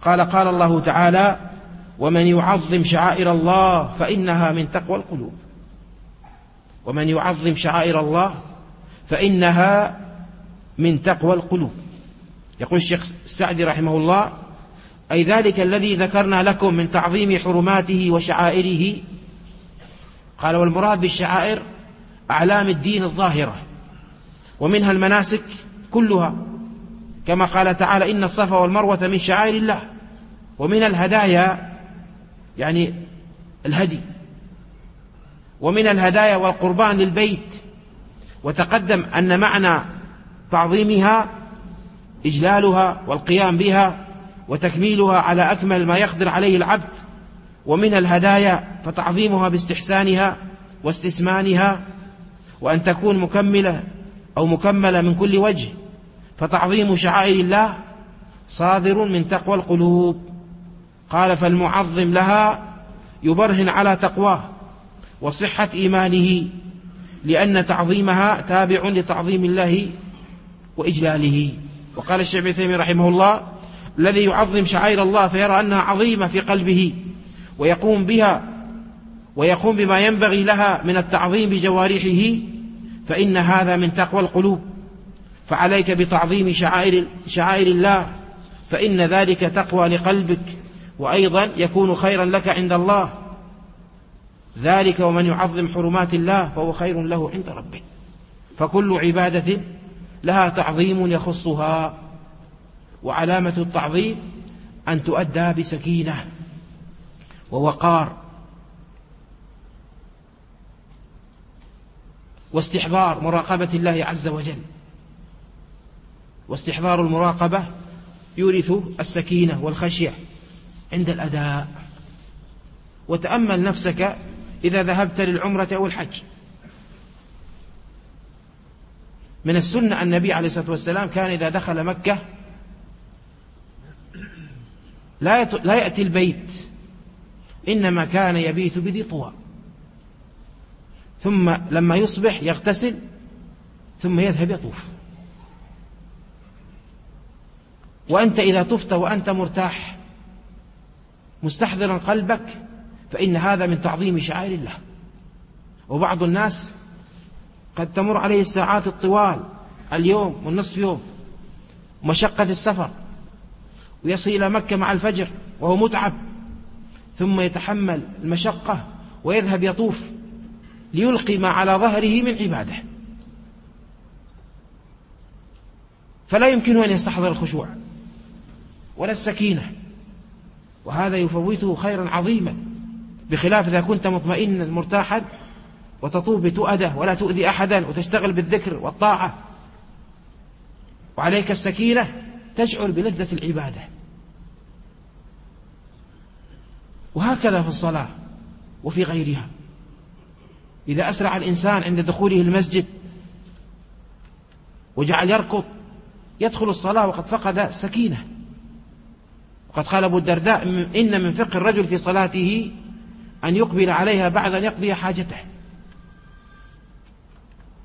قال الله تعالى: ومن يعظم شعائر الله فإنها من تقوى القلوب. ومن يعظم شعائر الله فإنها من تقوى القلوب. يقول الشيخ السعدي رحمه الله: أي ذلك الذي ذكرنا لكم من تعظيم حرماته وشعائره. قال: والمراد بالشعائر أعلام الدين الظاهرة، ومنها المناسك كلها، كما قال تعالى: إن الصفا والمروة من شعائر الله. ومن الهدايا يعني الهدي، ومن الهدايا والقربان للبيت. وتقدم أن معنى تعظيمها إجلالها والقيام بها وتكميلها على أكمل ما يقدر عليه العبد. ومن الهدايا فتعظيمها باستحسانها واستسمانها، وأن تكون مكملة أو مكملة من كل وجه. فتعظيم شعائر الله صادر من تقوى القلوب. قال: فالمعظم لها يبرهن على تقواه وصحة إيمانه، لأن تعظيمها تابع لتعظيم الله وإجلاله. وقال الشيخ ابن تيمية رحمه الله: الذي يعظم شعائر الله فيرى أنها عظيمة في قلبه ويقوم بما ينبغي لها من التعظيم بجوارحه، فإن هذا من تقوى القلوب. فعليك بتعظيم شعائر الله، فإن ذلك تقوى لقلبك، وأيضا يكون خيرا لك عند الله ذلك. ومن يعظم حرمات الله فهو خير له عند ربه. فكل عبادة لها تعظيم يخصها، وعلامة التعظيم أن تؤدى بسكينة ووقار واستحضار مراقبة الله عز وجل. واستحضار المراقبة يورث السكينة والخشية عند الأداء. وتأمل نفسك إذا ذهبت للعمرة أو الحج. من السنة النبي عليه الصلاة والسلام كان إذا دخل مكة لا يأتي البيت، إنما كان يبيت بذي طوى، ثم لما يصبح يغتسل ثم يذهب يطوف. وأنت إذا طفت وأنت مرتاح مستحضرا قلبك فإن هذا من تعظيم شعائر الله. وبعض الناس قد تمر عليه الساعات الطوال، اليوم والنصف يوم، مشقة السفر، ويصل إلى مكة مع الفجر وهو متعب، ثم يتحمل المشقة ويذهب يطوف ليلقي ما على ظهره من عبادة، فلا يمكن أن يستحضر الخشوع ولا السكينة، وهذا يفوته خيرا عظيما، بخلاف إذا كنت مطمئنا مرتاحا وتطوف بتؤدة ولا تؤذي أحدا وتشتغل بالذكر والطاعة وعليك السكينة، تشعر بلذة العبادة. وهكذا في الصلاة وفي غيرها. إذا أسرع الإنسان عند دخوله المسجد وجعل يركض يدخل الصلاة وقد فقد سكينة. وقد قال أبو الدرداء: إن من فقه الرجل في صلاته أن يقبل عليها بعد أن يقضي حاجته.